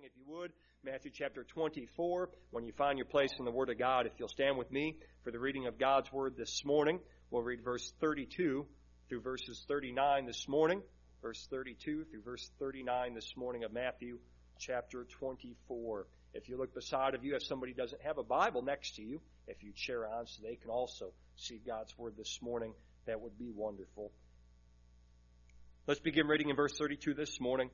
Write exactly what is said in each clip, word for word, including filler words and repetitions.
if you would, Matthew chapter twenty-four. When you find your place in the Word of God, if you'll stand with me for the reading of God's Word this morning, we'll read verse thirty-two through verses thirty-nine this morning. Verse thirty-two through verse thirty-nine this morning of Matthew chapter twenty-four. If you look beside of you, if somebody doesn't have a Bible next to you, if you share on so they can also see God's Word this morning, that would be wonderful. Let's begin reading in verse thirty-two this morning.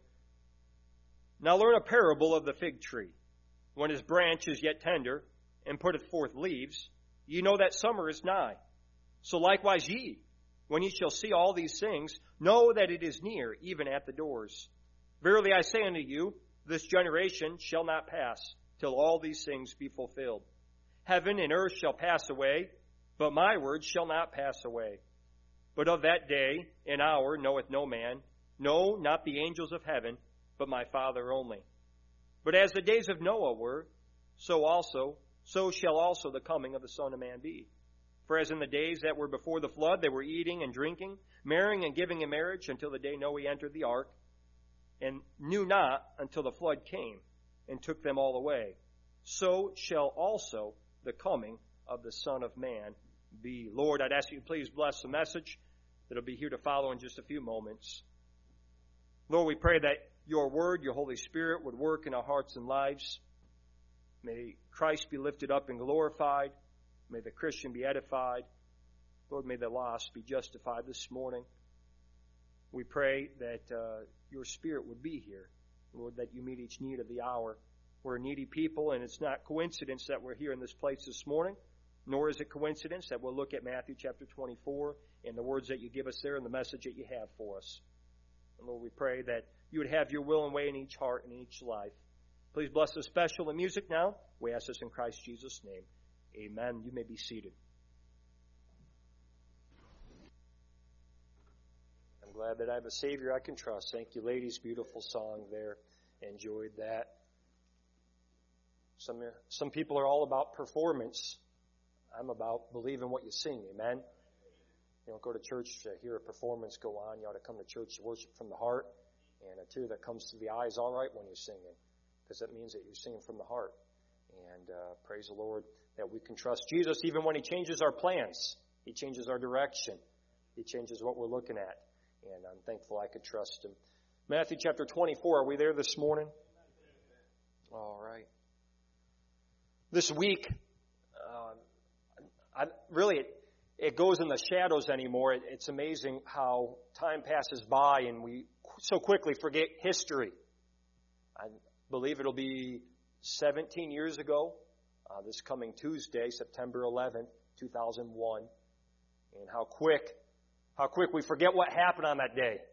Now learn a parable of the fig tree. When his branch is yet tender, and putteth forth leaves, ye know that summer is nigh. So likewise ye, when ye shall see all these things, know that it is near, even at the doors. Verily I say unto you, this generation shall not pass, till all these things be fulfilled. Heaven and earth shall pass away, but my words shall not pass away. But of that day and hour knoweth no man, no, not the angels of heaven, but my Father only. But as the days of Noah were, so also, so shall also the coming of the Son of Man be. For as in the days that were before the flood, they were eating and drinking, marrying and giving in marriage, until the day Noah entered the ark, and knew not until the flood came, and took them all away. So shall also the coming of the Son of Man be. Lord, I'd ask you to please bless the message that'll be here to follow in just a few moments. Lord, we pray that your word, your Holy Spirit, would work in our hearts and lives. May Christ be lifted up and glorified. May the Christian be edified. Lord, may the lost be justified this morning. We pray that uh, your Spirit would be here. Lord, that you meet each need of the hour. We're a needy people, and it's not coincidence that we're here in this place this morning, nor is it coincidence that we'll look at Matthew chapter twenty-four and the words that you give us there and the message that you have for us. And Lord, we pray that you would have your will and way in each heart and in each life. Please bless the special and music now. We ask this in Christ Jesus' name. Amen. You may be seated. I'm glad that I have a Savior I can trust. Thank you, ladies. Beautiful song there. Enjoyed that. Some, some people are all about performance. I'm about believing what you sing. Amen. You don't go to church to hear a performance go on. You ought to come to church to worship from the heart. And a tear that comes to the eye is all right when you're singing, because that means that you're singing from the heart. And uh, praise the Lord that we can trust Jesus even when He changes our plans. He changes our direction. He changes what we're looking at. And I'm thankful I could trust Him. Matthew chapter twenty-four, are we there this morning? All right. This week, uh, I, really, it, it goes in the shadows anymore. It, it's amazing how time passes by and we so quickly forget history. I believe it'll be seventeen years ago, uh, this coming Tuesday, September eleventh, two thousand one, and how quick, how quick we forget what happened on that day.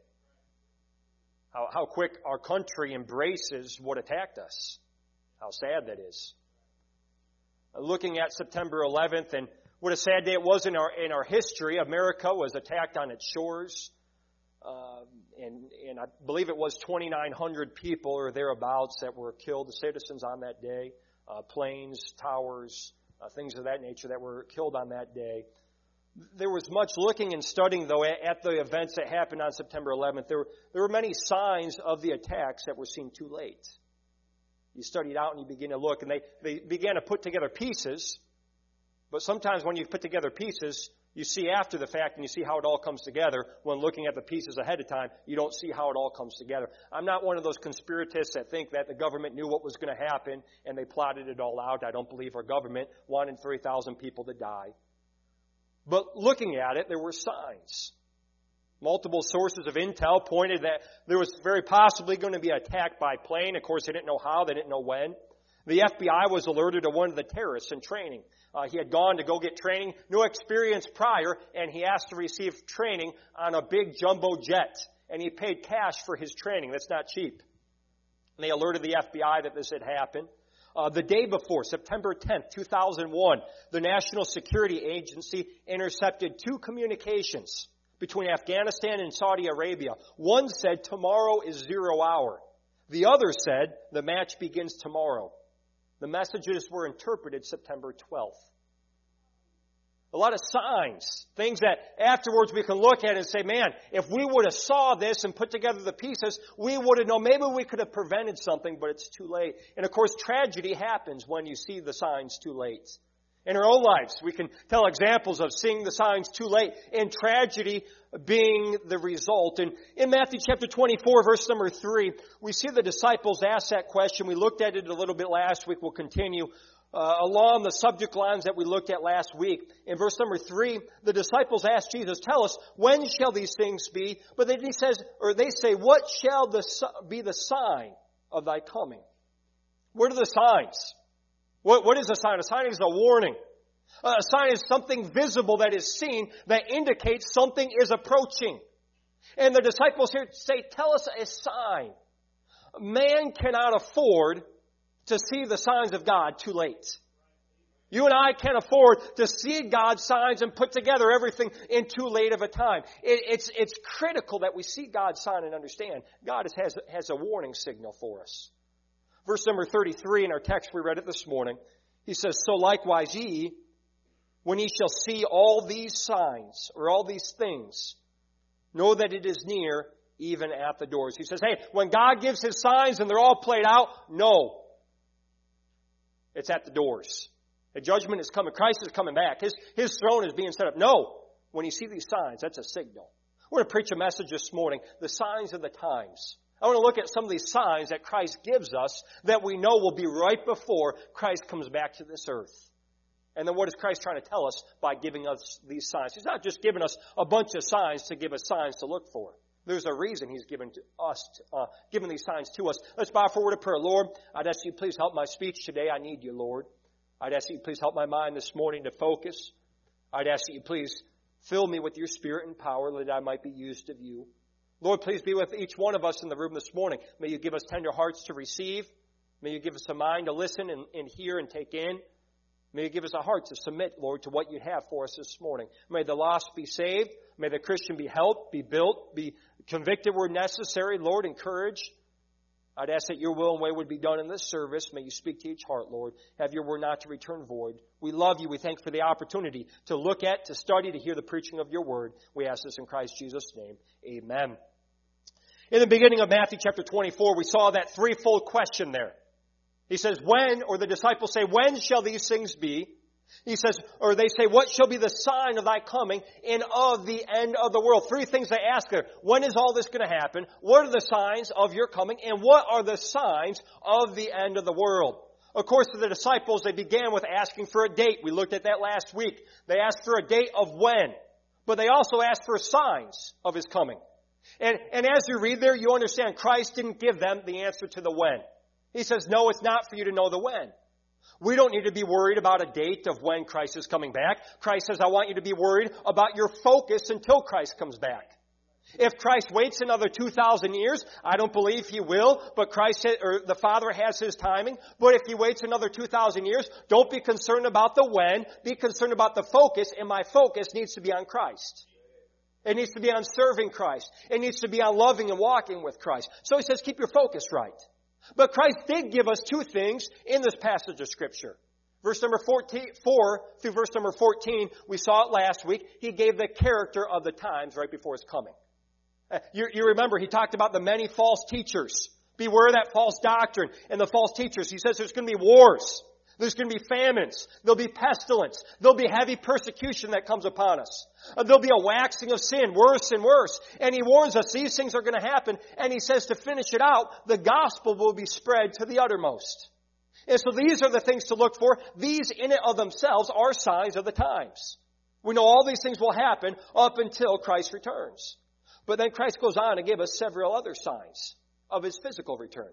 How, how quick our country embraces what attacked us. How sad that is. Uh, looking at September eleventh, and what a sad day it was in our in our history. America was attacked on its shores. Uh, and, and I believe it was twenty-nine hundred people or thereabouts that were killed, the citizens on that day, uh, planes, towers, uh, things of that nature that were killed on that day. There was much looking and studying, though, at, at the events that happened on September eleventh. There, there were many signs of the attacks that were seen too late. You study it out and you begin to look, and they, they began to put together pieces. But sometimes when you put together pieces, you see after the fact and you see how it all comes together. When looking at the pieces ahead of time, you don't see how it all comes together. I'm not one of those conspiratists that think that the government knew what was going to happen and they plotted it all out. I don't believe our government wanted three thousand people to die. But looking at it, there were signs. Multiple sources of intel pointed that there was very possibly going to be an attack by plane. Of course, they didn't know how, they didn't know when. The F B I was alerted to one of the terrorists in training. Uh, he had gone to go get training, no experience prior, and he asked to receive training on a big jumbo jet. And he paid cash for his training. That's not cheap. And they alerted the F B I that this had happened. Uh, the day before, September tenth, two thousand one, the National Security Agency intercepted two communications between Afghanistan and Saudi Arabia. One said, tomorrow is zero hour. The other said, the match begins tomorrow. The messages were interpreted September twelfth. A lot of signs, things that afterwards we can look at and say, man, if we would have saw this and put together the pieces, we would have known. Maybe we could have prevented something, but it's too late. And of course, tragedy happens when you see the signs too late. In our own lives, we can tell examples of seeing the signs too late and tragedy being the result. And in Matthew chapter twenty-four, verse number three, we see the disciples ask that question. We looked at it a little bit last week. We'll continue uh, along the subject lines that we looked at last week. In verse number three, the disciples ask Jesus, tell us, when shall these things be? But then he says, or they say, what shall the, be the sign of thy coming? What are the signs? What, what is a sign? A sign is a warning. A sign is something visible that is seen that indicates something is approaching. And the disciples here say, tell us a sign. Man cannot afford to see the signs of God too late. You and I can't afford to see God's signs and put together everything in too late of a time. It, it's, it's critical that we see God's sign and understand God has, has a warning signal for us. Verse number thirty-three in our text, we read it this morning. He says, so likewise ye, when ye shall see all these signs, or all these things, know that it is near, even at the doors. He says, hey, when God gives His signs and they're all played out, no. It's at the doors. The judgment is coming. Christ is coming back. His, his throne is being set up. No. When you see these signs, that's a signal. We're going to preach a message this morning, the signs of the times. I want to look at some of these signs that Christ gives us that we know will be right before Christ comes back to this earth. And then what is Christ trying to tell us by giving us these signs? He's not just giving us a bunch of signs to give us signs to look for. There's a reason He's given to us, uh, given these signs to us. Let's bow forward to prayer. Lord, I'd ask you please help my speech today. I need you, Lord. I'd ask you please help my mind this morning to focus. I'd ask that you please fill me with your Spirit and power that I might be used of you. Lord, please be with each one of us in the room this morning. May you give us tender hearts to receive. May you give us a mind to listen and, and hear and take in. May you give us a heart to submit, Lord, to what you have for us this morning. May the lost be saved. May the Christian be helped, be built, be convicted where necessary. Lord, encouraged. I'd ask that your will and way would be done in this service. May you speak to each heart, Lord. Have your word not to return void. We love you. We thank you for the opportunity to look at, to study, to hear the preaching of your word. We ask this in Christ Jesus' name. Amen. In the beginning of Matthew chapter twenty-four, we saw that threefold question there. He says, when, or the disciples say, when shall these things be? He says, or they say, what shall be the sign of thy coming and of the end of the world? Three things they ask her. When is all this going to happen? What are the signs of your coming? And what are the signs of the end of the world? Of course, for the disciples, they began with asking for a date. We looked at that last week. They asked for a date of when. But they also asked for signs of His coming. And, and as you read there, you understand Christ didn't give them the answer to the when. He says, no, it's not for you to know the when. We don't need to be worried about a date of when Christ is coming back. Christ says, I want you to be worried about your focus until Christ comes back. If Christ waits another two thousand years, I don't believe He will, but Christ, or the Father has His timing. But if He waits another two thousand years, don't be concerned about the when. Be concerned about the focus, and my focus needs to be on Christ. It needs to be on serving Christ. It needs to be on loving and walking with Christ. So He says, keep your focus right. But Christ did give us two things in this passage of Scripture. Verse number fourteen, four through verse number fourteen, we saw it last week. He gave the character of the times right before His coming. Uh, you, you remember, He talked about the many false teachers. Beware of that false doctrine and the false teachers. He says there's going to be wars. There's going to be famines. There'll be pestilence. There'll be heavy persecution that comes upon us. Uh, there'll be a waxing of sin, worse and worse. And He warns us these things are going to happen. And He says to finish it out, the gospel will be spread to the uttermost. And so these are the things to look for. These in and of themselves are signs of the times. We know all these things will happen up until Christ returns. But then Christ goes on to give us several other signs of His physical return.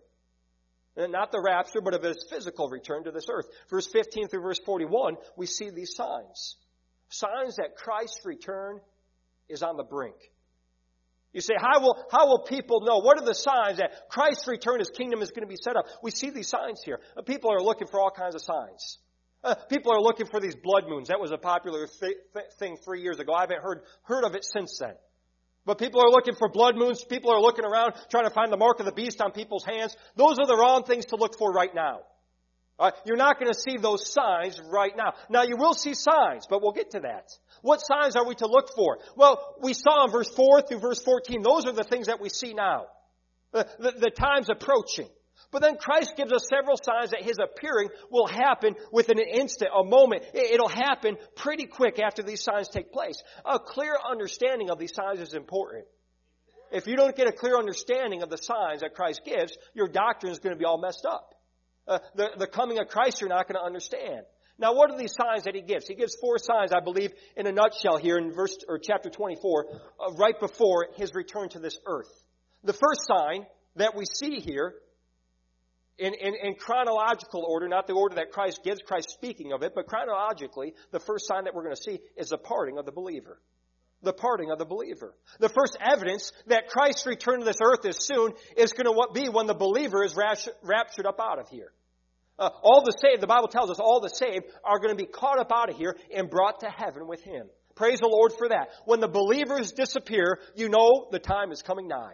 And not the rapture, but of His physical return to this earth. Verse fifteen through verse forty-one, we see these signs. Signs that Christ's return is on the brink. You say, how will, how will people know? What are the signs that Christ's return, His kingdom is going to be set up? We see these signs here. People are looking for all kinds of signs. Uh, people are looking for these blood moons. That was a popular th- th- thing three years ago. I haven't heard, heard of it since then. But people are looking for blood moons. People are looking around trying to find the mark of the beast on people's hands. Those are the wrong things to look for right now. All right? You're not going to see those signs right now. Now, you will see signs, but we'll get to that. What signs are we to look for? Well, we saw in verse four through verse fourteen, those are the things that we see now. The, the, the time's approaching. But then Christ gives us several signs that His appearing will happen within an instant, a moment. It'll happen pretty quick after these signs take place. A clear understanding of these signs is important. If you don't get a clear understanding of the signs that Christ gives, your doctrine is going to be all messed up. Uh, the, the coming of Christ you're not going to understand. Now, what are these signs that He gives? He gives four signs, I believe, in a nutshell here in verse or chapter twenty-four, uh, right before His return to this earth. The first sign that we see here, in, in, in chronological order, not the order that Christ gives, Christ speaking of it, but chronologically, the first sign that we're going to see is the parting of the believer. The parting of the believer. The first evidence that Christ's return to this earth is soon is going to be when the believer is raptured up out of here. Uh, all the saved, the Bible tells us, all the saved are going to be caught up out of here and brought to heaven with Him. Praise the Lord for that. When the believers disappear, you know the time is coming nigh.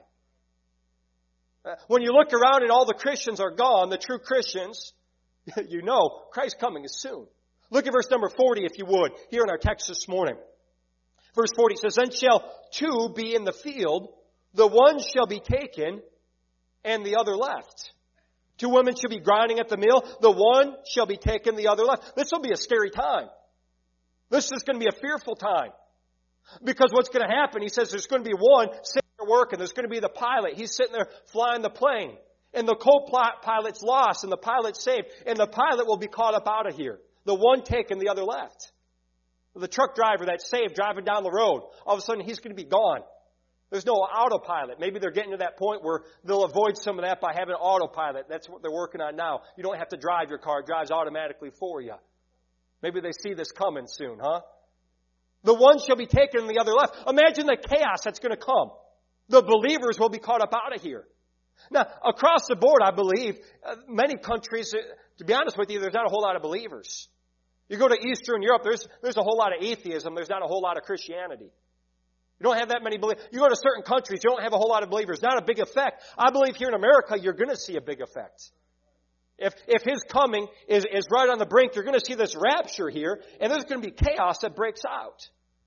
Uh, when you look around and all the Christians are gone, the true Christians, you know Christ's coming is soon. Look at verse number forty, if you would, here in our text this morning. Verse forty says, "Then shall two be in the field, the one shall be taken, and the other left. Two women shall be grinding at the mill, the one shall be taken, the other left." This will be a scary time. This is going to be a fearful time. Because what's going to happen, he says there's going to be one sitting there working. There's going to be the pilot. He's sitting there flying the plane. And the co-pilot's lost, and the pilot's saved. And the pilot will be caught up out of here. The one taken, the other left. The truck driver that's saved driving down the road, all of a sudden he's going to be gone. There's no autopilot. Maybe they're getting to that point where they'll avoid some of that by having an autopilot. That's what they're working on now. You don't have to drive your car. It drives automatically for you. Maybe they see this coming soon, huh? The one shall be taken and the other left. Imagine the chaos that's going to come. The believers will be caught up out of here. Now, across the board, I believe, uh, many countries, uh, to be honest with you, there's not a whole lot of believers. You go to Eastern Europe, there's, there's a whole lot of atheism. There's not a whole lot of Christianity. You don't have that many believers. You go to certain countries, you don't have a whole lot of believers. Not a big effect. I believe here in America, you're going to see a big effect. If, if His coming is, is right on the brink, you're going to see this rapture here, and there's going to be chaos that breaks out.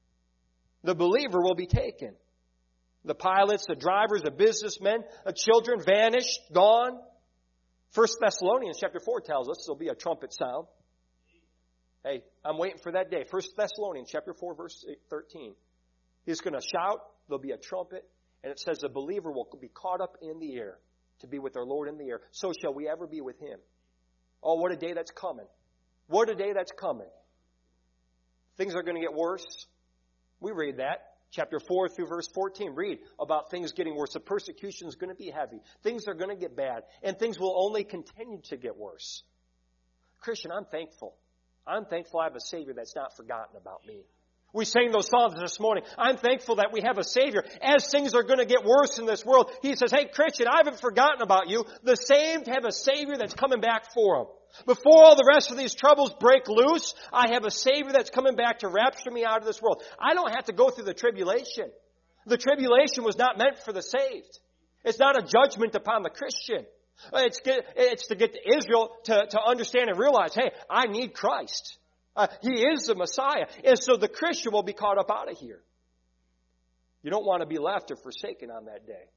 The believer will be taken. The pilots, the drivers, the businessmen, the children vanished, gone. First Thessalonians chapter four tells us there'll be a trumpet sound. Hey, I'm waiting for that day. First Thessalonians chapter four, verse thirteen. He's going to shout, there'll be a trumpet, and it says the believer will be caught up in the air to be with our Lord in the air. So shall we ever be with Him. Oh, what a day that's coming. What a day that's coming. Things are going to get worse. We read that. Chapter four through verse fourteen. Read about things getting worse. The persecution is going to be heavy. Things are going to get bad. And things will only continue to get worse. Christian, I'm thankful. I'm thankful I have a Savior that's not forgotten about me. We sang those songs this morning. I'm thankful that we have a Savior. As things are going to get worse in this world, He says, hey, Christian, I haven't forgotten about you. The saved have a Savior that's coming back for them. Before all the rest of these troubles break loose, I have a Savior that's coming back to rapture me out of this world. I don't have to go through the tribulation. The tribulation was not meant for the saved. It's not a judgment upon the Christian. It's, get, it's to get Israel to, to understand and realize, hey, I need Christ. Uh, he is the Messiah. And so the Christian will be caught up out of here. You don't want to be left or forsaken on that day.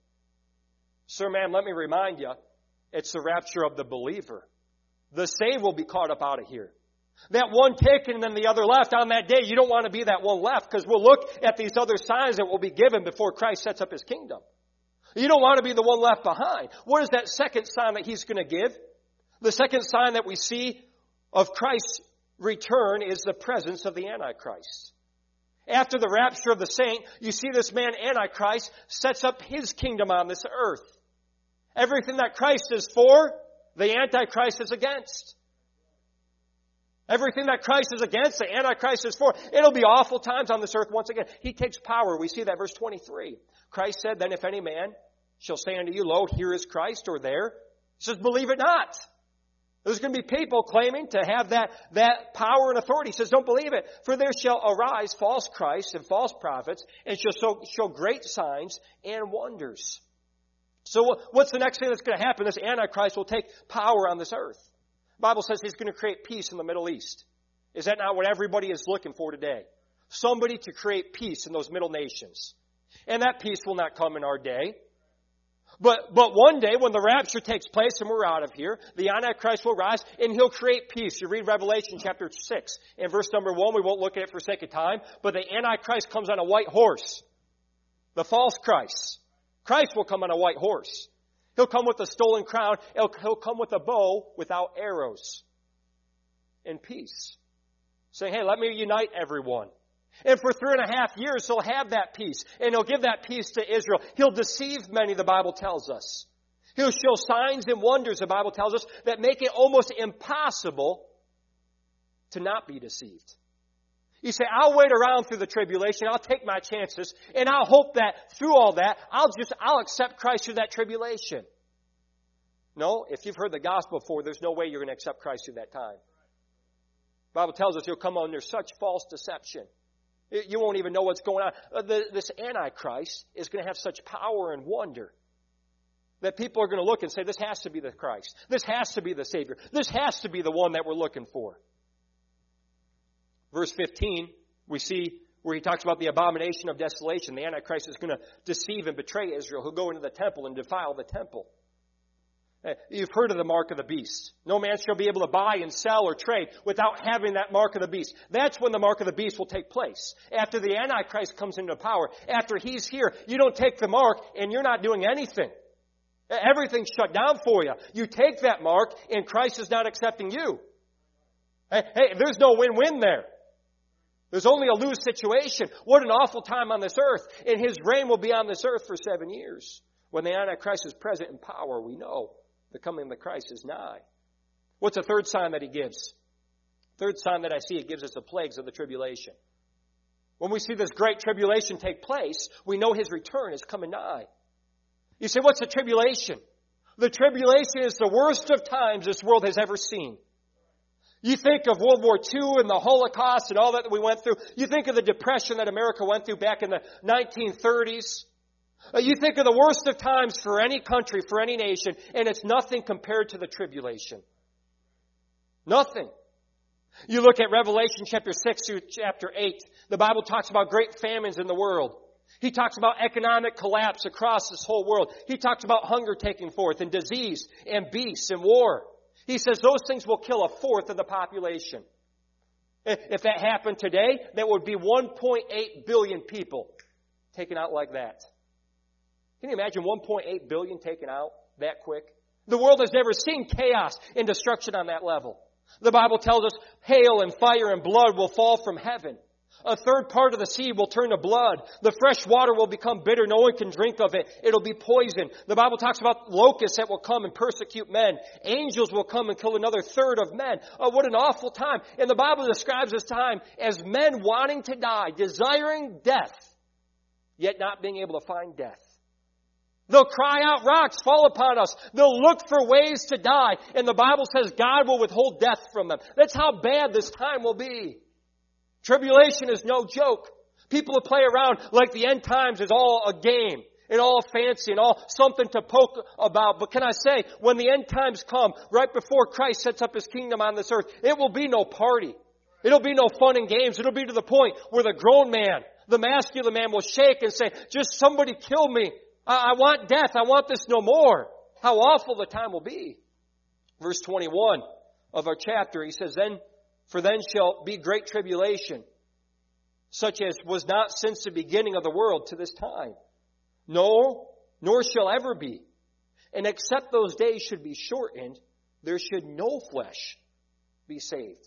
Sir, ma'am, let me remind you, it's the rapture of the believer. The saved will be caught up out of here. That one taken and then the other left on that day, you don't want to be that one left, because we'll look at these other signs that will be given before Christ sets up His kingdom. You don't want to be the one left behind. What is that second sign that He's going to give? The second sign that we see of Christ's return is the presence of the Antichrist. After the rapture of the saint, you see this man Antichrist sets up his kingdom on this earth. Everything that Christ is for, the Antichrist is against. Everything that Christ is against, the Antichrist is for. It'll be awful times on this earth once again. He takes power. We see that verse twenty-three. Christ said, then if any man shall say unto you, lo, here is Christ, or there, He says, believe it not. There's going to be people claiming to have that, that power and authority. He says, don't believe it. For there shall arise false Christs and false prophets, and shall show, show great signs and wonders. So what's the next thing that's going to happen? This Antichrist will take power on this earth. The Bible says He's going to create peace in the Middle East. Is that not what everybody is looking for today? Somebody to create peace in those middle nations. And that peace will not come in our day. But, but one day when the rapture takes place and we're out of here, the Antichrist will rise and he'll create peace. You read Revelation chapter six and verse number one. We won't look at it for sake of time. But the Antichrist comes on a white horse. The false Christ. Christ will come on a white horse. He'll come with a stolen crown. He'll, he'll come with a bow without arrows. In peace. Saying, hey, let me unite everyone. And for three and a half years, he'll have that peace. And he'll give that peace to Israel. He'll deceive many, the Bible tells us. He'll show signs and wonders, the Bible tells us, that make it almost impossible to not be deceived. You say, I'll wait around through the tribulation. I'll take my chances. And I'll hope that through all that, I'll just, I'll accept Christ through that tribulation. No, if you've heard the gospel before, there's no way you're going to accept Christ through that time. The Bible tells us he'll come under such false deception. You won't even know what's going on. This Antichrist is going to have such power and wonder that people are going to look and say, this has to be the Christ. This has to be the Savior. This has to be the one that we're looking for. Verse fifteen, we see where he talks about the abomination of desolation. The Antichrist is going to deceive and betray Israel. He'll go into the temple and defile the temple. You've heard of the mark of the beast. No man shall be able to buy and sell or trade without having that mark of the beast. That's when the mark of the beast will take place. After the Antichrist comes into power, after he's here, you don't take the mark and you're not doing anything. Everything's shut down for you. You take that mark and Christ is not accepting you. Hey, hey, there's no win-win there. There's only a lose situation. What an awful time on this earth. And his reign will be on this earth for seven years. When the Antichrist is present in power, we know the coming of the Christ is nigh. What's the third sign that he gives? Third sign that I see, it gives us the plagues of the tribulation. When we see this great tribulation take place, we know his return is coming nigh. You say, what's the tribulation? The tribulation is the worst of times this world has ever seen. You think of World War Two and the Holocaust and all that we went through. You think of the depression that America went through back in the nineteen thirties. You think of the worst of times for any country, for any nation, and it's nothing compared to the tribulation. Nothing. You look at Revelation chapter six through chapter eight. The Bible talks about great famines in the world. He talks about economic collapse across this whole world. He talks about hunger taking forth and disease and beasts and war. He says those things will kill a fourth of the population. If that happened today, that would be one point eight billion people taken out like that. Can you imagine one point eight billion taken out that quick? The world has never seen chaos and destruction on that level. The Bible tells us hail and fire and blood will fall from heaven. A third part of the sea will turn to blood. The fresh water will become bitter. No one can drink of it. It'll be poison. The Bible talks about locusts that will come and persecute men. Angels will come and kill another third of men. Oh, what an awful time. And the Bible describes this time as men wanting to die, desiring death, yet not being able to find death. They'll cry out, rocks fall upon us. They'll look for ways to die. And the Bible says God will withhold death from them. That's how bad this time will be. Tribulation is no joke. People will play around like the end times is all a game and all fancy and all something to poke about. But can I say, when the end times come, right before Christ sets up his kingdom on this earth, it will be no party. It'll be no fun and games. It'll be to the point where the grown man, the masculine man will shake and say, just somebody kill me. I, I want death. I want this no more. How awful the time will be. Verse twenty-one of our chapter, he says, then For then shall be great tribulation, such as was not since the beginning of the world to this time. No, nor shall ever be. And except those days should be shortened, there should no flesh be saved.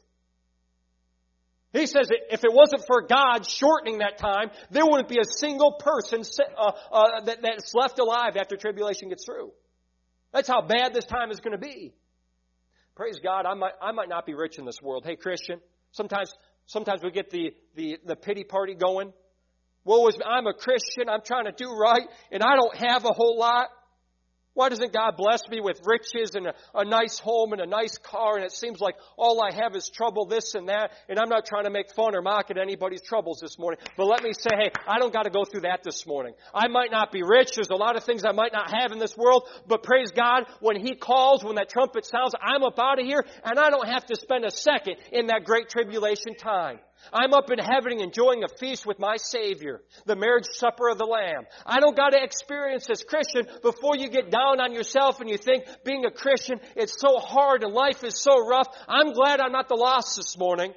He says that if it wasn't for God shortening that time, there wouldn't be a single person uh, uh, that, that's left alive after tribulation gets through. That's how bad this time is going to be. Praise God, I might, I might not be rich in this world. Hey, Christian, sometimes sometimes we get the, the, the pity party going. Woe is me, I'm a Christian, I'm trying to do right, and I don't have a whole lot. Why doesn't God bless me with riches and a, a nice home and a nice car, and it seems like all I have is trouble, this and that, and I'm not trying to make fun or mock at anybody's troubles this morning, but let me say, hey, I don't got to go through that this morning. I might not be rich. There's a lot of things I might not have in this world, but praise God, when He calls, when that trumpet sounds, I'm up out of here, and I don't have to spend a second in that great tribulation time. I'm up in heaven enjoying a feast with my Savior, the marriage supper of the Lamb. I don't got to experience this. Christian, before you get down on yourself and you think being a Christian, it's so hard and life is so rough, I'm glad I'm not the lost this morning.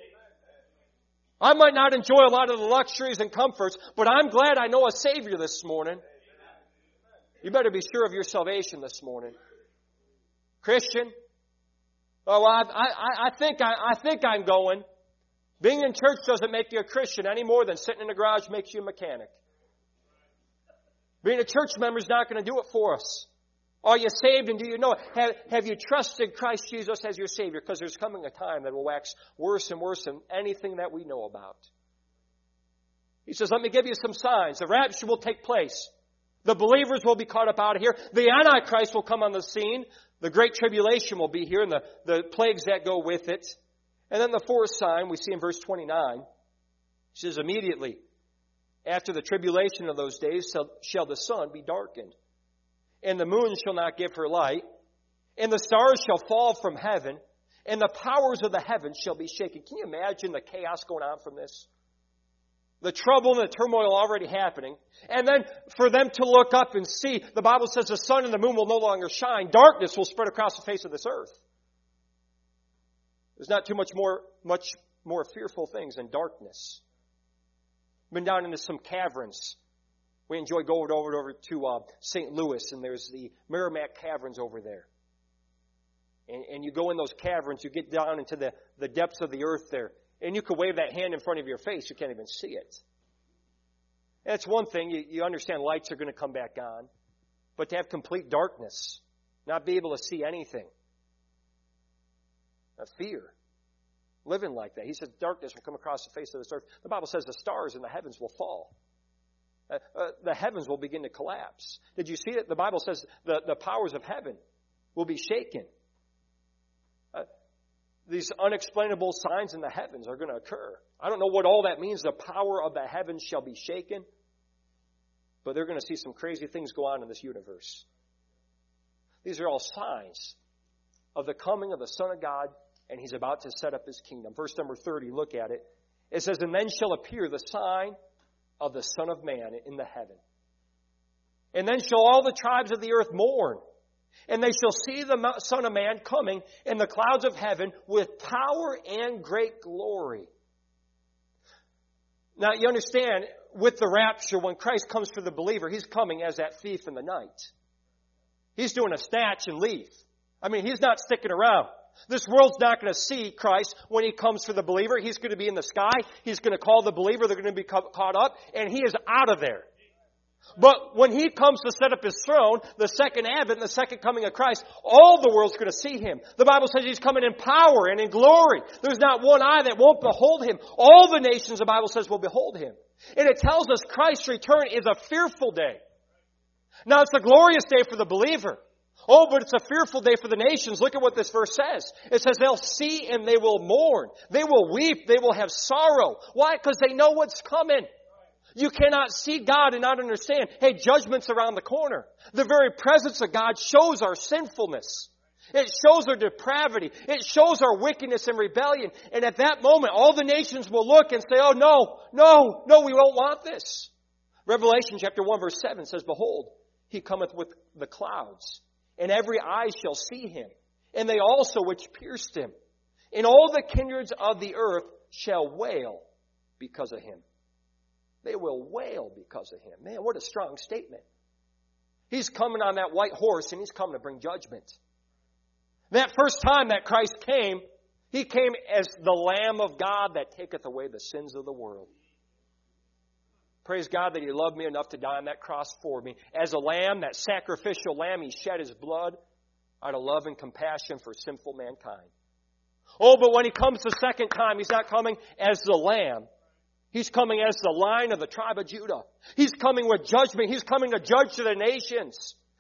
I might not enjoy a lot of the luxuries and comforts, but I'm glad I know a Savior this morning. You better be sure of your salvation this morning. Christian, oh, I, I, I think I, I think I'm going. Being in church doesn't make you a Christian any more than sitting in a garage makes you a mechanic. Being a church member is not going to do it for us. Are you saved and do you know it? Have, have you trusted Christ Jesus as your Savior? Because there's coming a time that will wax worse and worse than anything that we know about. He says, let me give you some signs. The rapture will take place. The believers will be caught up out of here. The Antichrist will come on the scene. The Great Tribulation will be here and the, the plagues that go with it. And then the fourth sign we see in verse twenty-nine. It says, immediately after the tribulation of those days shall the sun be darkened, and the moon shall not give her light, and the stars shall fall from heaven, and the powers of the heavens shall be shaken. Can you imagine the chaos going on from this? The trouble and the turmoil already happening. And then for them to look up and see, the Bible says the sun and the moon will no longer shine. Darkness will spread across the face of this earth. There's not too much more, much more fearful things than darkness. Been down into some caverns. We enjoy going over over to uh, Saint Louis, and there's the Merrimack Caverns over there. And, and you go in those caverns, you get down into the, the depths of the earth there, and you can wave that hand in front of your face, you can't even see it. That's one thing, you, you understand lights are going to come back on, but to have complete darkness, not be able to see anything. A fear. Living like that. He says darkness will come across the face of this earth. The Bible says the stars in the heavens will fall. Uh, uh, the heavens will begin to collapse. Did you see it? The Bible says the, the powers of heaven will be shaken. Uh, these unexplainable signs in the heavens are going to occur. I don't know what all that means. The power of the heavens shall be shaken. But they're going to see some crazy things go on in this universe. These are all signs of the coming of the Son of God, and He's about to set up His kingdom. Verse number thirty, look at it. It says, and then shall appear the sign of the Son of Man in the heaven. And then shall all the tribes of the earth mourn, and they shall see the Son of Man coming in the clouds of heaven with power and great glory. Now, you understand, with the rapture, when Christ comes for the believer, He's coming as that thief in the night. He's doing a snatch and leave. I mean, He's not sticking around. This world's not going to see Christ when He comes for the believer. He's going to be in the sky. He's going to call the believer. They're going to be caught up. And He is out of there. But when He comes to set up His throne, the second advent, the second coming of Christ, all the world's going to see Him. The Bible says He's coming in power and in glory. There's not one eye that won't behold Him. All the nations, the Bible says, will behold Him. And it tells us Christ's return is a fearful day. Now, it's a glorious day for the believer. Oh, but it's a fearful day for the nations. Look at what this verse says. It says they'll see and they will mourn. They will weep. They will have sorrow. Why? Because they know what's coming. You cannot see God and not understand, hey, judgment's around the corner. The very presence of God shows our sinfulness. It shows our depravity. It shows our wickedness and rebellion. And at that moment, all the nations will look and say, oh, no, no, no, we don't want this. Revelation chapter one verse seven says, behold, He cometh with the clouds, and every eye shall see Him, and they also which pierced Him. And all the kindreds of the earth shall wail because of Him. They will wail because of Him. Man, what a strong statement. He's coming on that white horse, and He's coming to bring judgment. That first time that Christ came, He came as the Lamb of God that taketh away the sins of the world. Praise God that He loved me enough to die on that cross for me. As a lamb, that sacrificial lamb, He shed His blood out of love and compassion for sinful mankind. Oh, but when He comes the second time, He's not coming as the lamb. He's coming as the Lion of the tribe of Judah. He's coming with judgment. He's coming to judge to the nations.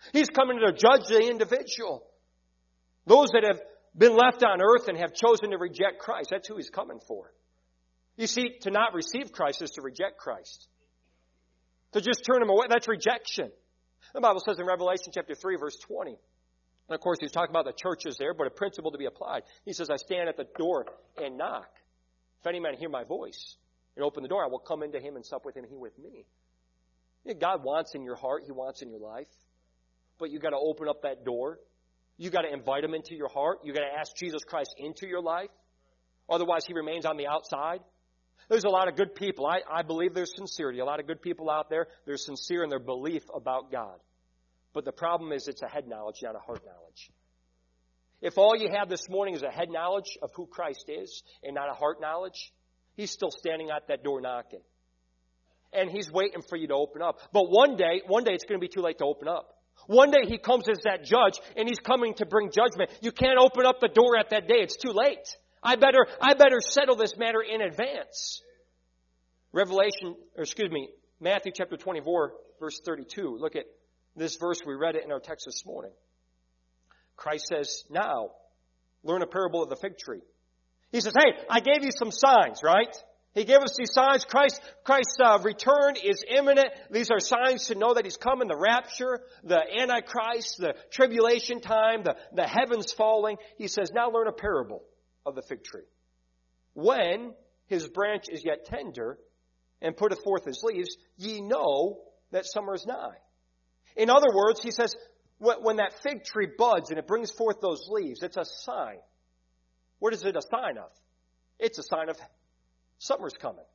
He's coming to judge the individual. Those that have been left on earth and have chosen to reject Christ. That's who He's coming for. You see, to not receive Christ is to reject Christ. To just turn Him away, that's rejection. The Bible says in Revelation chapter three, verse twenty. And of course, He's talking about the churches there, but a principle to be applied. He says, I stand at the door and knock. If any man hear my voice and open the door, I will come into him and sup with him, he with me. You know, God wants in your heart, He wants in your life. But you've got to open up that door. You've got to invite Him into your heart. You've got to ask Jesus Christ into your life. Otherwise, He remains on the outside. There's a lot of good people. I, I believe there's sincerity. A lot of good people out there, they're sincere in their belief about God. But the problem is it's a head knowledge, not a heart knowledge. If all you have this morning is a head knowledge of who Christ is and not a heart knowledge, He's still standing at that door knocking. And He's waiting for you to open up. But one day, one day it's going to be too late to open up. One day He comes as that judge and He's coming to bring judgment. You can't open up the door at that day. It's too late. I better, I better settle this matter in advance. Revelation, or excuse me, Matthew chapter twenty-four, verse thirty-two. Look at this verse. We read it in our text this morning. Christ says, now, learn a parable of the fig tree. He says, hey, I gave you some signs, right? He gave us these signs. Christ, Christ's uh, return is imminent. These are signs to know that He's coming. The rapture, the Antichrist, the tribulation time, the, the heavens falling. He says, now learn a parable of the fig tree. When his branch is yet tender and putteth forth his leaves, ye know that summer is nigh. In other words, he says, when that fig tree buds and it brings forth those leaves, it's a sign. What is it a sign of? It's a sign of summer's coming.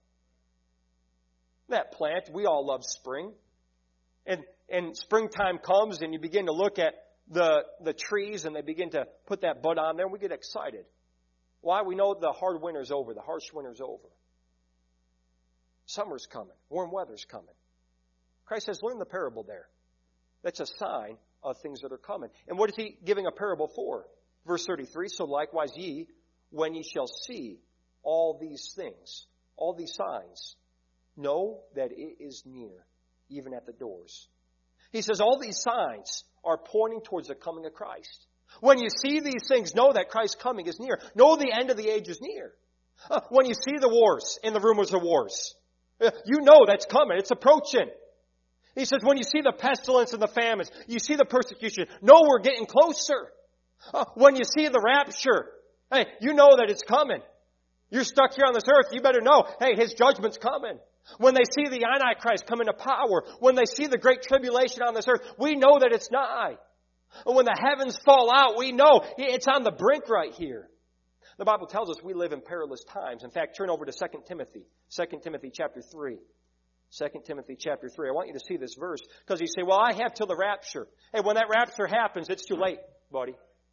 That plant, we all love spring. And, and springtime comes and you begin to look at the, the trees and they begin to put that bud on there and we get excited. Why? We know the hard winter's over. The harsh winter's over. Summer's coming. Warm weather's coming. Christ says, learn the parable there. That's a sign of things that are coming. And what is He giving a parable for? Verse thirty-three, so likewise ye, when ye shall see all these things, all these signs, know that it is near, even at the doors. He says all these signs are pointing towards the coming of Christ. When you see these things, know that Christ's coming is near. Know the end of the age is near. Uh, when you see the wars and the rumors of wars, uh, you know that's coming. It's approaching. He says when you see the pestilence and the famines, you see the persecution, know we're getting closer. Uh, when you see the rapture, hey, you know that it's coming. You're stuck here on this earth, you better know, hey, His judgment's coming. When they see the Antichrist come into power, when they see the great tribulation on this earth, we know that it's nigh. And when the heavens fall out, we know it's on the brink right here. The Bible tells us we live in perilous times. In fact, turn over to Second Timothy. Second Timothy chapter three. Second Timothy chapter three. I want you to see this verse because you say, well, I have till the rapture. Hey, when that rapture happens, it's too late, buddy.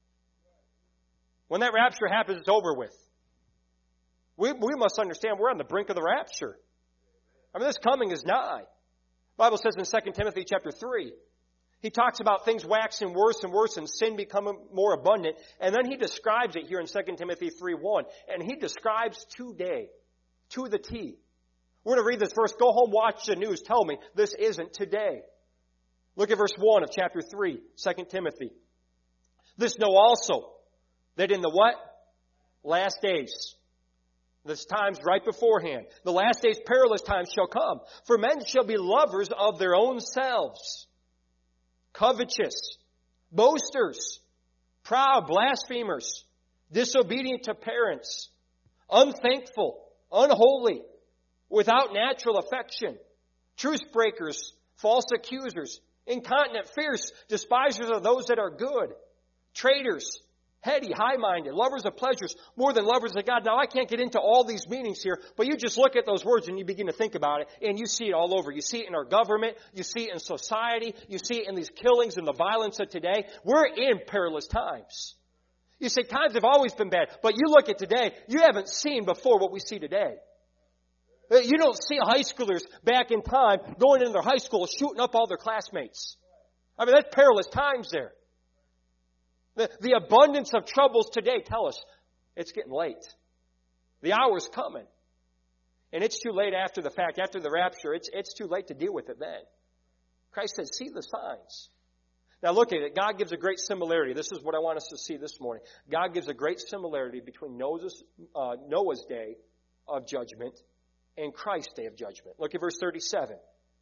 When that rapture happens, it's over with. We, we must understand we're on the brink of the rapture. I mean, this coming is nigh. The Bible says in Second Timothy chapter three, he talks about things waxing worse and worse and sin becoming more abundant. And then he describes it here in Second Timothy three one. And he describes today, to the T. We're going to read this verse. Go home, watch the news. Tell me this isn't today. Look at verse one of chapter three, Second Timothy. This know also, that in the what? Last days. This time's right beforehand. The last days perilous times shall come. For men shall be lovers of their own selves, covetous, boasters, proud, blasphemers, disobedient to parents, unthankful, unholy, without natural affection, truce breakers, false accusers, incontinent, fierce, despisers of those that are good, traitors, heady, high-minded, lovers of pleasures more than lovers of God. Now, I can't get into all these meanings here, but you just look at those words and you begin to think about it, and you see it all over. You see it in our government. You see it in society. You see it in these killings and the violence of today. We're in perilous times. You say times have always been bad, but you look at today, you haven't seen before what we see today. You don't see high schoolers back in time going into their high school shooting up all their classmates. I mean, that's perilous times there. The, the abundance of troubles today tell us it's getting late. The hour's coming. And it's too late after the fact, after the rapture. It's, it's too late to deal with it then. Christ said, see the signs. Now look at it. God gives a great similarity. This is what I want us to see this morning. God gives a great similarity between Noah's, uh, Noah's day of judgment and Christ's day of judgment. Look at verse thirty-seven.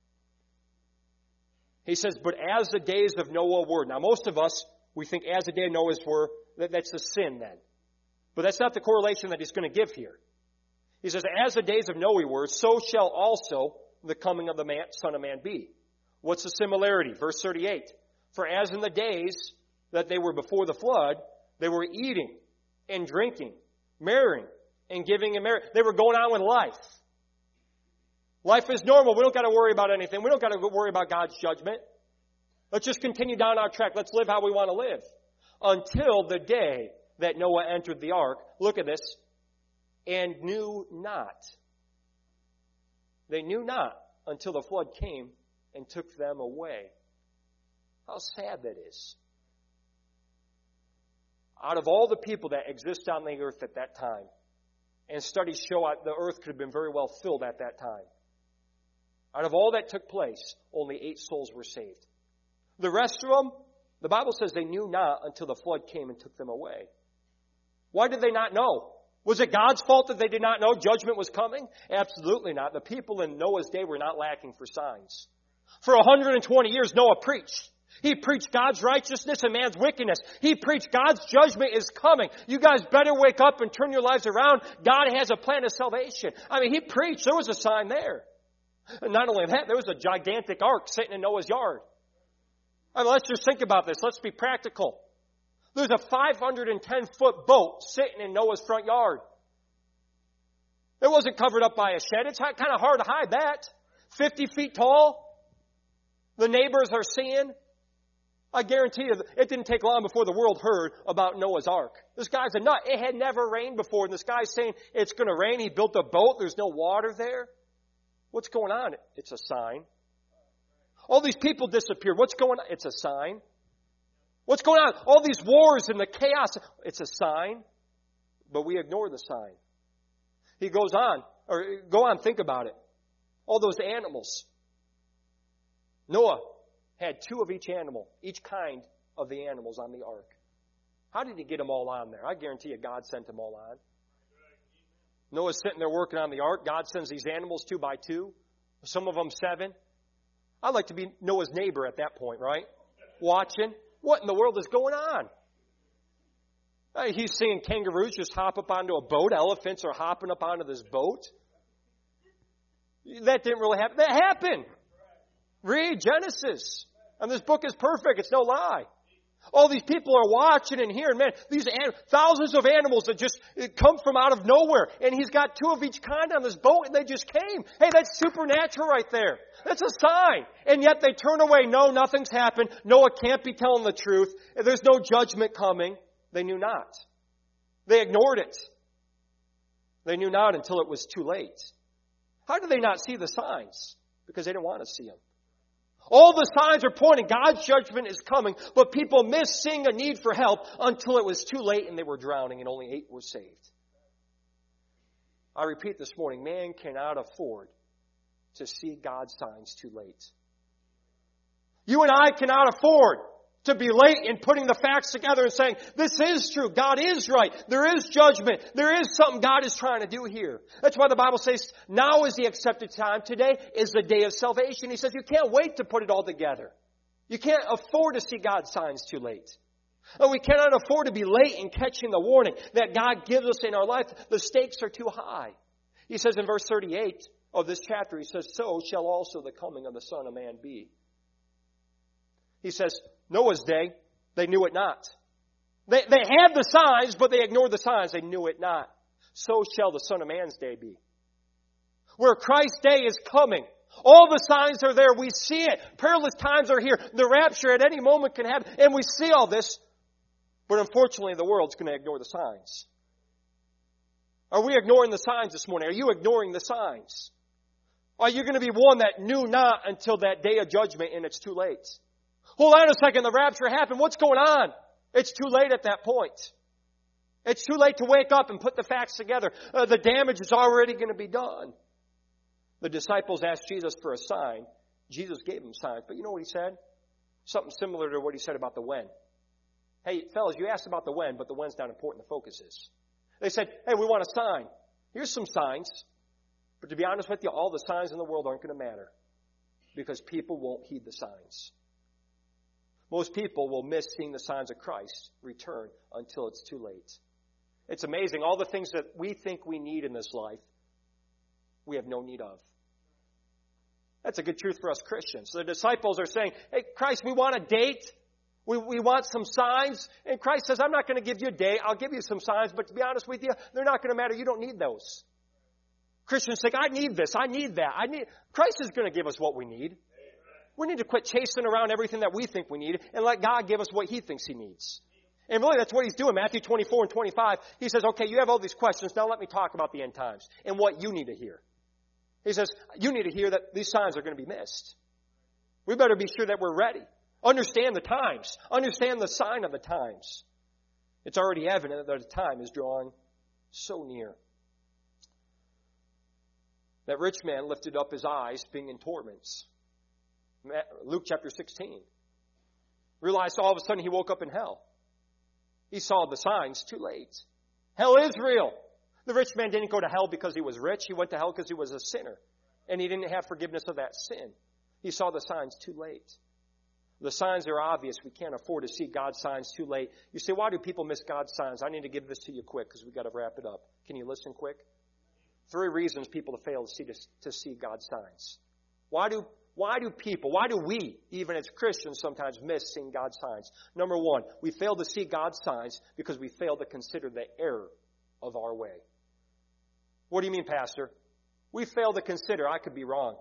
He says, but as the days of Noah were. Now most of us, we think as the day of Noah's were, that that's a sin then. But that's not the correlation that he's going to give here. He says, as the days of Noah were, so shall also the coming of the man, Son of Man be. What's the similarity? Verse thirty-eight. For as in the days that they were before the flood, they were eating and drinking, marrying and giving in marriage. They were going on with life. Life is normal. We don't got to worry about anything. We don't got to worry about God's judgment. Let's just continue down our track. Let's live how we want to live. Until the day that Noah entered the ark. Look at this. And knew not. They knew not until the flood came and took them away. How sad that is. Out of all the people that exist on the earth at that time, and studies show the earth could have been very well filled at that time. Out of all that took place, only eight souls were saved. The rest of them, the Bible says they knew not until the flood came and took them away. Why did they not know? Was it God's fault that they did not know judgment was coming? Absolutely not. The people in Noah's day were not lacking for signs. For one hundred twenty years, Noah preached. He preached God's righteousness and man's wickedness. He preached God's judgment is coming. You guys better wake up and turn your lives around. God has a plan of salvation. I mean, he preached. There was a sign there. And not only that, there was a gigantic ark sitting in Noah's yard. I mean, let's just think about this. Let's be practical. There's a five hundred ten foot boat sitting in Noah's front yard. It wasn't covered up by a shed. It's kind of hard to hide that. fifty feet tall. The neighbors are seeing. I guarantee you, it didn't take long before the world heard about Noah's ark. This guy's a nut. It had never rained before. And this guy's saying it's going to rain. He built a boat. There's no water there. What's going on? It's a sign. All these people disappeared. What's going on? It's a sign. What's going on? All these wars and the chaos. It's a sign. But we ignore the sign. He goes on. Or go on, think about it. All those animals. Noah had two of each animal, each kind of the animals on the ark. How did he get them all on there? I guarantee you God sent them all on. Noah's sitting there working on the ark. God sends these animals two by two. Some of them seven. I'd like to be Noah's neighbor at that point, right? Watching. What in the world is going on? Uh, he's seeing kangaroos just hop up onto a boat. Elephants are hopping up onto this boat. That didn't really happen. That happened. Read Genesis. And this book is perfect. It's no lie. All these people are watching and hearing, man, these an- thousands of animals that just come from out of nowhere. And he's got two of each kind on this boat and they just came. Hey, that's supernatural right there. That's a sign. And yet they turn away. No, nothing's happened. Noah can't be telling the truth. There's no judgment coming. They knew not. They ignored it. They knew not until it was too late. How did they not see the signs? Because they didn't want to see them. All the signs are pointing. God's judgment is coming, but people missed seeing a need for help until it was too late and they were drowning and only eight were saved. I repeat this morning, man cannot afford to see God's signs too late. You and I cannot afford to be late in putting the facts together and saying, this is true. God is right. There is judgment. There is something God is trying to do here. That's why the Bible says, now is the accepted time. Today is the day of salvation. He says, you can't wait to put it all together. You can't afford to see God's signs too late. And we cannot afford to be late in catching the warning that God gives us in our life. The stakes are too high. He says in verse thirty-eight of this chapter, he says, so shall also the coming of the Son of Man be. He says, Noah's day, they knew it not. They, they had the signs, but they ignored the signs. They knew it not. So shall the Son of Man's day be. Where Christ's day is coming. All the signs are there. We see it. Perilous times are here. The rapture at any moment can happen. And we see all this. But unfortunately, the world's going to ignore the signs. Are we ignoring the signs this morning? Are you ignoring the signs? Are you going to be one that knew not until that day of judgment and it's too late? Hold on a second, the rapture happened. What's going on? It's too late at that point. It's too late to wake up and put the facts together. Uh, the damage is already going to be done. The disciples asked Jesus for a sign. Jesus gave them signs. But you know what he said? Something similar to what he said about the when. Hey, fellas, you asked about the when, but the when's not important. The focus is. They said, hey, we want a sign. Here's some signs. But to be honest with you, all the signs in the world aren't going to matter because people won't heed the signs. Most people will miss seeing the signs of Christ return until it's too late. It's amazing. All the things that we think we need in this life, we have no need of. That's a good truth for us Christians. The disciples are saying, hey, Christ, we want a date. We, we want some signs. And Christ says, I'm not going to give you a date. I'll give you some signs. But to be honest with you, they're not going to matter. You don't need those. Christians think, I need this. I need that. I need. Christ is going to give us what we need. We need to quit chasing around everything that we think we need and let God give us what He thinks He needs. And really, that's what He's doing. Matthew twenty-four and twenty-five, He says, okay, you have all these questions. Now let me talk about the end times and what you need to hear. He says, you need to hear that these signs are going to be missed. We better be sure that we're ready. Understand the times. Understand the sign of the times. It's already evident that the time is drawing so near. That rich man lifted up his eyes, being in torments. Luke chapter sixteen. Realized all of a sudden he woke up in hell. He saw the signs too late. Hell is real. The rich man didn't go to hell because he was rich. He went to hell because he was a sinner. And he didn't have forgiveness of that sin. He saw the signs too late. The signs are obvious. We can't afford to see God's signs too late. You say, why do people miss God's signs? I need to give this to you quick because we've got to wrap it up. Can you listen quick? Three reasons people fail to see, to, to see God's signs. Why do, why do people, why do we, even as Christians, sometimes miss seeing God's signs? Number one, we fail to see God's signs because we fail to consider the error of our way. What do you mean, Pastor? We fail to consider I could be wrong.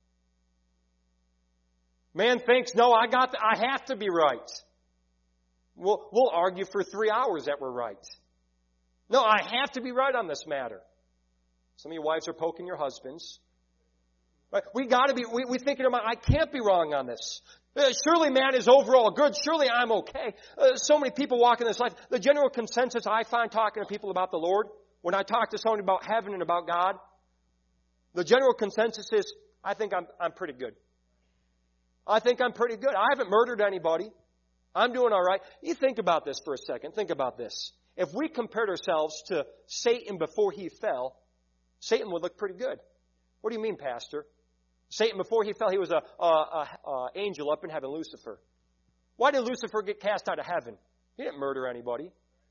Man thinks, no, I got, the, I have to be right. We'll, we'll argue for three hours that we're right. No, I have to be right on this matter. Some of you wives are poking your husbands. Right? We got to be, we, we thinking about, I can't be wrong on this. Uh, surely man is overall good. Surely I'm okay. Uh, so many people walk in this life. The general consensus I find talking to people about the Lord, when I talk to someone about heaven and about God, the general consensus is, I think I'm, I'm pretty good. I think I'm pretty good. I haven't murdered anybody. I'm doing all right. You think about this for a second. Think about this. If we compared ourselves to Satan before he fell, Satan would look pretty good. What do you mean, Pastor? Satan, before he fell, he was a, a, a, a angel up in heaven, Lucifer. Why did Lucifer get cast out of heaven? He didn't murder anybody.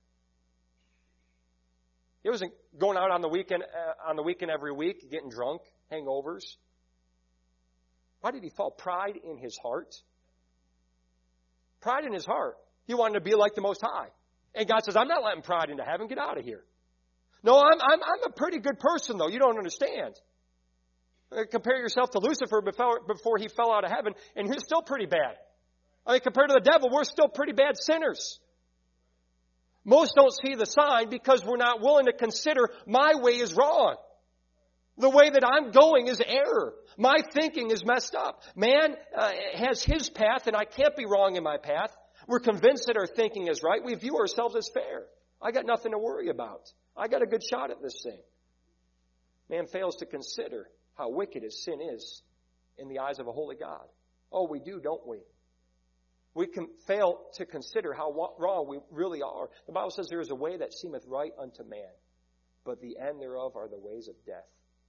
He wasn't going out on the weekend, uh, on the weekend every week, getting drunk, hangovers. Why did he fall? Pride in his heart. Pride in his heart. He wanted to be like the Most High. And God says, I'm not letting pride into heaven. Get out of here. No, I'm, I'm, I'm a pretty good person, though. You don't understand. Compare yourself to Lucifer before, before he fell out of heaven, and you're still pretty bad. I mean, compared to the devil, we're still pretty bad sinners. Most don't see the sign because we're not willing to consider my way is wrong. The way that I'm going is error. My thinking is messed up. Man uh, has his path, and I can't be wrong in my path. We're convinced that our thinking is right. We view ourselves as fair. I got nothing to worry about. I got a good shot at this thing. Man fails to consider how wicked his sin is in the eyes of a holy God. Oh, we do, don't we? We can fail to consider how wrong we really are. The Bible says there is a way that seemeth right unto man, but the end thereof are the ways of death.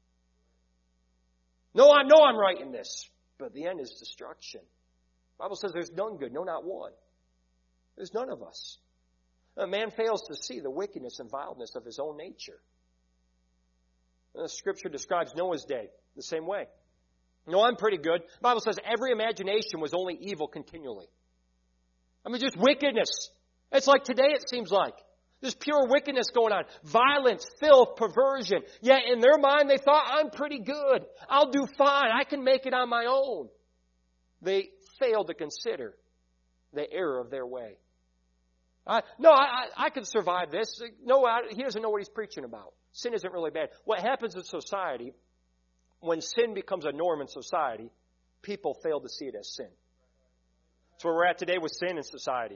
No, I know I'm right in this, but the end is destruction. The Bible says there's none good, no, not one. There's none of us. A man fails to see the wickedness and vileness of his own nature. The Scripture describes Noah's day the same way. No, I'm pretty good. The Bible says every imagination was only evil continually. I mean, just wickedness. It's like today it seems like. There's pure wickedness going on. Violence, filth, perversion. Yet in their mind they thought, I'm pretty good. I'll do fine. I can make it on my own. They failed to consider the error of their way. Uh, no, I, I, I can survive this. No, I, he doesn't know what he's preaching about. Sin isn't really bad. What happens in society, when sin becomes a norm in society, people fail to see it as sin. That's where we're at today with sin in society.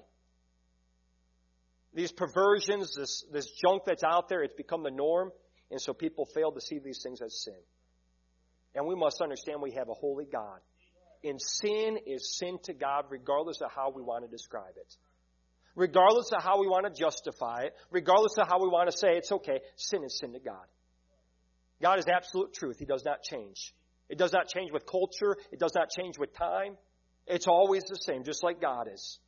These perversions, this, this junk that's out there, it's become the norm, and so people fail to see these things as sin. And we must understand we have a holy God. And sin is sin to God regardless of how we want to describe it. Regardless of how we want to justify it. Regardless of how we want to say it's okay. Sin is sin to God. God is absolute truth. He does not change. It does not change with culture. It does not change with time. It's always the same, just like God is.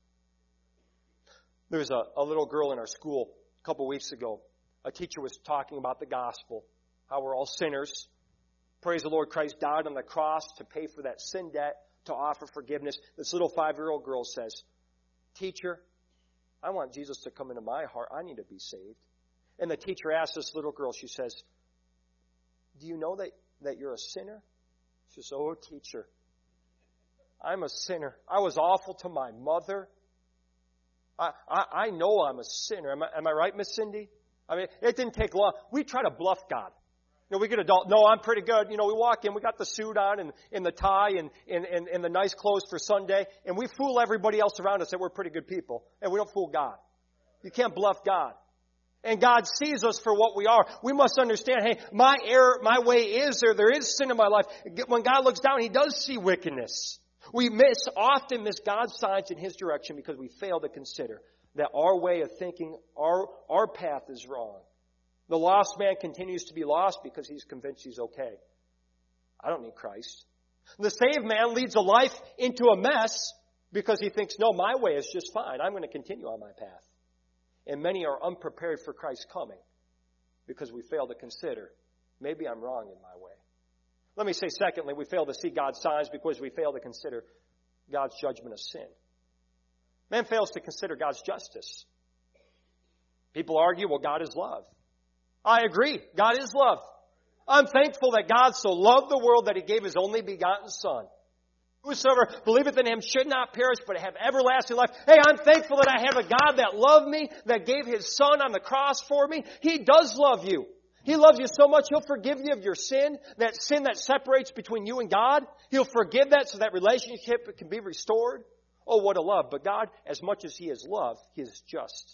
There's a, a little girl in our school a couple weeks ago. A teacher was talking about the gospel, how we're all sinners. Praise the Lord, Christ died on the cross to pay for that sin debt, to offer forgiveness. This little five-year-old girl says, "Teacher, I want Jesus to come into my heart. I need to be saved." And the teacher asked this little girl, she says, "Do you know that, that you're a sinner?" She says, "Oh, teacher, I'm a sinner. I was awful to my mother. I, I, I know I'm a sinner." Am I, am I right, Miss Cindy? I mean, it didn't take long. We try to bluff God. You know, we get adult, "No, I'm pretty good." You know, we walk in, we got the suit on and, and the tie and, and, and, and the nice clothes for Sunday, and we fool everybody else around us that we're pretty good people, and we don't fool God. You can't bluff God. And God sees us for what we are. We must understand, hey, my error, my way is there. There is sin in my life. When God looks down, He does see wickedness. We miss, often miss God's signs in His direction because we fail to consider that our way of thinking, our, our path is wrong. The lost man continues to be lost because he's convinced he's okay. I don't need Christ. The saved man leads a life into a mess because he thinks, no, my way is just fine. I'm going to continue on my path. And many are unprepared for Christ's coming because we fail to consider, maybe I'm wrong in my way. Let me say, secondly, we fail to see God's signs because we fail to consider God's judgment of sin. Man fails to consider God's justice. People argue, well, God is love. I agree. God is love. I'm thankful that God so loved the world that He gave His only begotten Son. Whosoever believeth in Him should not perish, but have everlasting life. Hey, I'm thankful that I have a God that loved me, that gave His Son on the cross for me. He does love you. He loves you so much, He'll forgive you of your sin, that sin that separates between you and God. He'll forgive that so that relationship can be restored. Oh, what a love. But God, as much as He is love, He is just.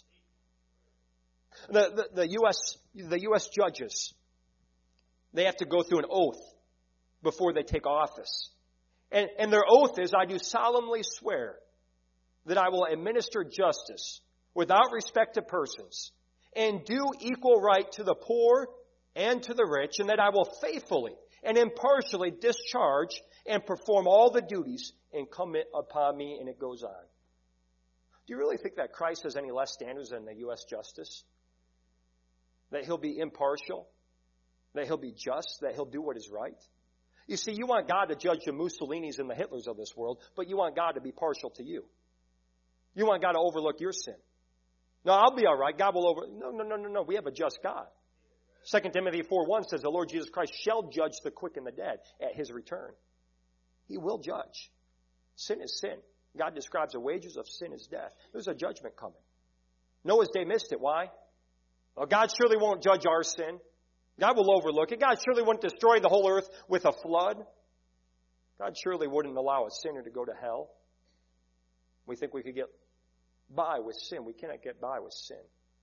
The, the, the U S the U S judges, they have to go through an oath before they take office. And, and their oath is, "I do solemnly swear that I will administer justice without respect to persons and do equal right to the poor and to the rich, and that I will faithfully and impartially discharge and perform all the duties incumbent upon me," and it goes on. Do you really think that Christ has any less standards than the U S justice? That He'll be impartial? That He'll be just? That He'll do what is right? You see, you want God to judge the Mussolinis and the Hitlers of this world, but you want God to be partial to you. You want God to overlook your sin. No, I'll be all right. God will over... No, no, no, no, no. We have a just God. Second Timothy four one says, "The Lord Jesus Christ shall judge the quick and the dead at His return." He will judge. Sin is sin. God describes the wages of sin as death. There's a judgment coming. Noah's day missed it. Why? Well, God surely won't judge our sin. God will overlook it. God surely wouldn't destroy the whole earth with a flood. God surely wouldn't allow a sinner to go to hell. We think we could get by with sin. We cannot get by with sin.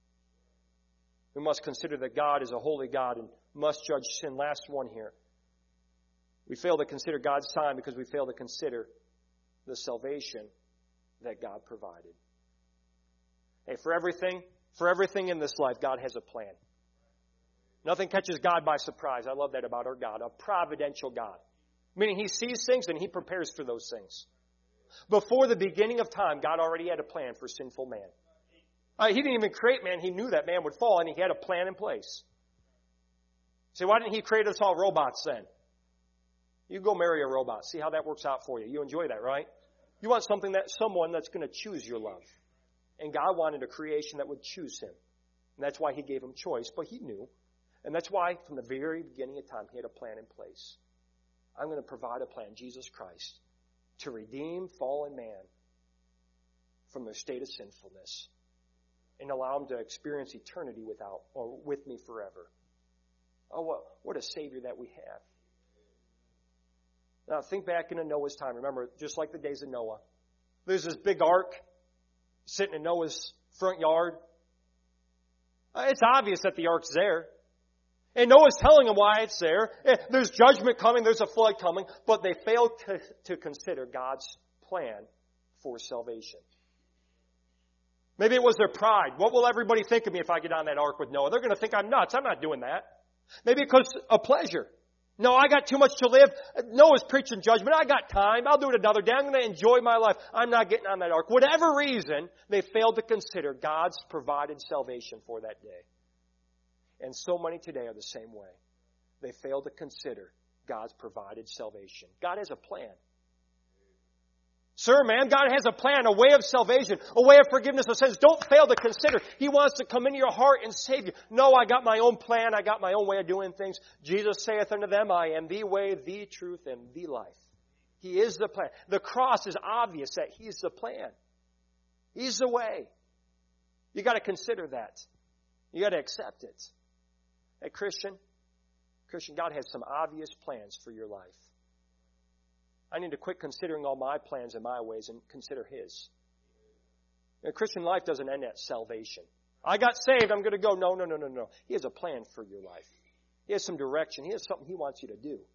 We must consider that God is a holy God and must judge sin. Last one here. We fail to consider God's sign because we fail to consider the salvation that God provided. Hey, for everything, for everything in this life, God has a plan. Nothing catches God by surprise. I love that about our God, a providential God. Meaning He sees things and He prepares for those things. Before the beginning of time, God already had a plan for sinful man. Uh, he didn't even create man. He knew that man would fall, and He had a plan in place. So why didn't He create us all robots then? You go marry a robot. See how that works out for you. You enjoy that, right? You want something that someone that's going to choose your love. And God wanted a creation that would choose Him. And that's why He gave him choice, but He knew. And that's why from the very beginning of time, He had a plan in place. I'm going to provide a plan, Jesus Christ, to redeem fallen man from their state of sinfulness and allow them to experience eternity without or with me forever. Oh, what, what a Savior that we have. Now, think back into Noah's time. Remember, just like the days of Noah, there's this big ark sitting in Noah's front yard. Uh, it's obvious that the ark's there. And Noah's telling them why it's there. There's judgment coming, there's a flood coming, but they failed to, to consider God's plan for salvation. Maybe it was their pride. What will everybody think of me if I get on that ark with Noah? They're going to think I'm nuts. I'm not doing that. Maybe because of pleasure. No, I got too much to live. Noah's preaching judgment. I got time. I'll do it another day. I'm going to enjoy my life. I'm not getting on that ark. Whatever reason, they failed to consider God's provided salvation for that day. And so many today are the same way. They fail to consider God's provided salvation. God has a plan. Sir, man, God has a plan, a way of salvation, a way of forgiveness of sins. Don't fail to consider. He wants to come into your heart and save you. No, I got my own plan. I got my own way of doing things. Jesus saith unto them, I am the way, the truth, and the life. He is the plan. The cross is obvious that He's the plan. He's the way. You got to consider that. You got to accept it. Hey, Christian, Christian, God has some obvious plans for your life. I need to quit considering all my plans and my ways and consider His. A Christian life doesn't end at salvation. I got saved, I'm going to go. No, no, no, no, no. He has a plan for your life. He has some direction. He has something He wants you to do.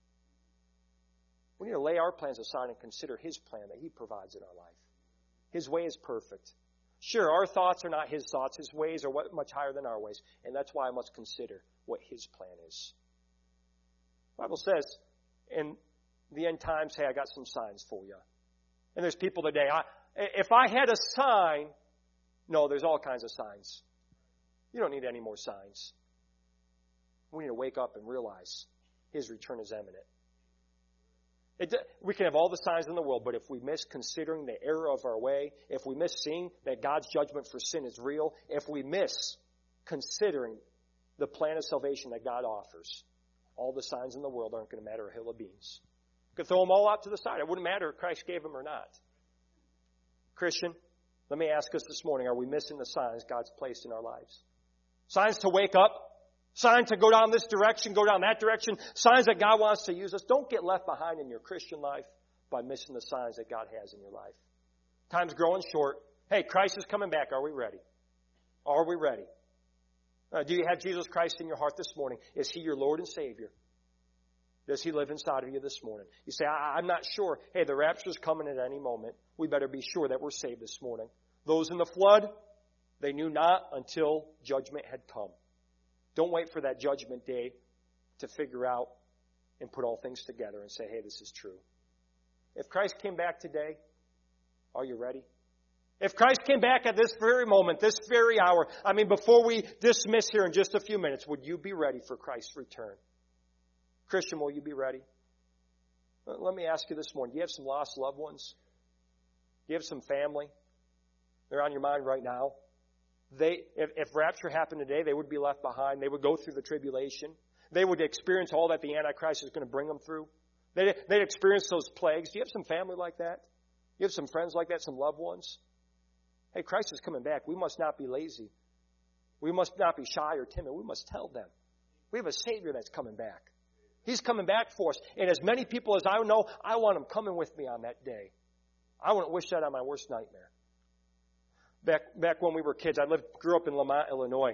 We need to lay our plans aside and consider His plan that He provides in our life. His way is perfect. Sure, our thoughts are not His thoughts. His ways are much higher than our ways. And that's why I must consider what His plan is. The Bible says in the end times, hey, I got some signs for you. And there's people today, I, if I had a sign, no, there's all kinds of signs. You don't need any more signs. We need to wake up and realize His return is imminent. It, we can have all the signs in the world, but if we miss considering the error of our way, if we miss seeing that God's judgment for sin is real, if we miss considering the plan of salvation that God offers, all the signs in the world aren't going to matter a hill of beans. You could throw them all out to the side. It wouldn't matter if Christ gave them or not. Christian, let me ask us this morning, are we missing the signs God's placed in our lives? Signs to wake up. Signs to go down this direction, go down that direction. Signs that God wants to use us. Don't get left behind in your Christian life by missing the signs that God has in your life. Time's growing short. Hey, Christ is coming back. Are we ready? Are we ready? Uh, do you have Jesus Christ in your heart this morning? Is He your Lord and Savior? Does He live inside of you this morning? You say, I, I'm not sure. Hey, the rapture's coming at any moment. We better be sure that we're saved this morning. Those in the flood, they knew not until judgment had come. Don't wait for that judgment day to figure out and put all things together and say, hey, this is true. If Christ came back today, are you ready? If Christ came back at this very moment, this very hour, I mean, before we dismiss here in just a few minutes, would you be ready for Christ's return? Christian, will you be ready? Let me ask you this morning, do you have some lost loved ones? Do you have some family? They're on your mind right now. They, if, if rapture happened today, they would be left behind. They would go through the tribulation. They would experience all that the Antichrist is going to bring them through. They'd, they'd experience those plagues. Do you have some family like that? You have some friends like that, some loved ones? Hey, Christ is coming back. We must not be lazy. We must not be shy or timid. We must tell them. We have a Savior that's coming back. He's coming back for us. And as many people as I know, I want them coming with me on that day. I wouldn't wish that on my worst nightmare. Back back when we were kids, I lived, grew up in Lamont, Illinois.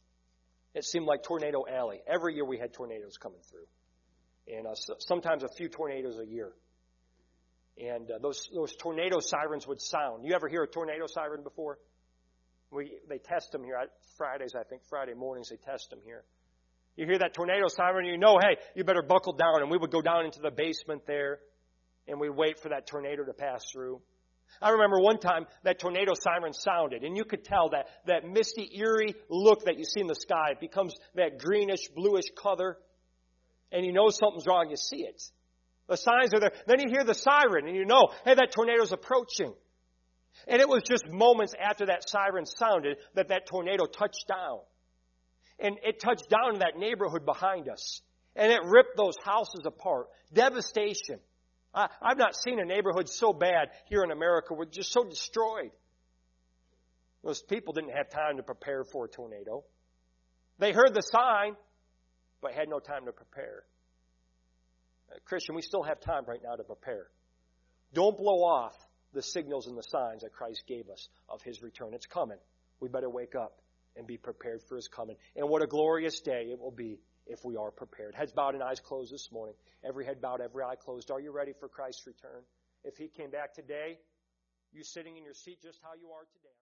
It seemed like Tornado Alley. Every year we had tornadoes coming through. And uh, so, sometimes a few tornadoes a year. And uh, those those tornado sirens would sound. You ever hear a tornado siren before? We They test them here. Fridays, I think, Friday mornings they test them here. You hear that tornado siren, you know, hey, you better buckle down. And we would go down into the basement there, and we'd wait for that tornado to pass through. I remember one time that tornado siren sounded, and you could tell that, that misty, eerie look that you see in the sky. It becomes that greenish, bluish color, and you know something's wrong. You see it. The signs are there. Then you hear the siren, and you know, hey, that tornado's approaching. And it was just moments after that siren sounded that that tornado touched down. And it touched down in that neighborhood behind us. And it ripped those houses apart. Devastation. I, I've not seen a neighborhood so bad here in America. We're just so destroyed. Those people didn't have time to prepare for a tornado. They heard the sign, but had no time to prepare. Uh, Christian, we still have time right now to prepare. Don't blow off the signals and the signs that Christ gave us of His return. It's coming. We better wake up and be prepared for His coming. And what a glorious day it will be if we are prepared. Heads bowed and eyes closed this morning. Every head bowed, every eye closed. Are you ready for Christ's return? If He came back today, you sitting in your seat just how you are today.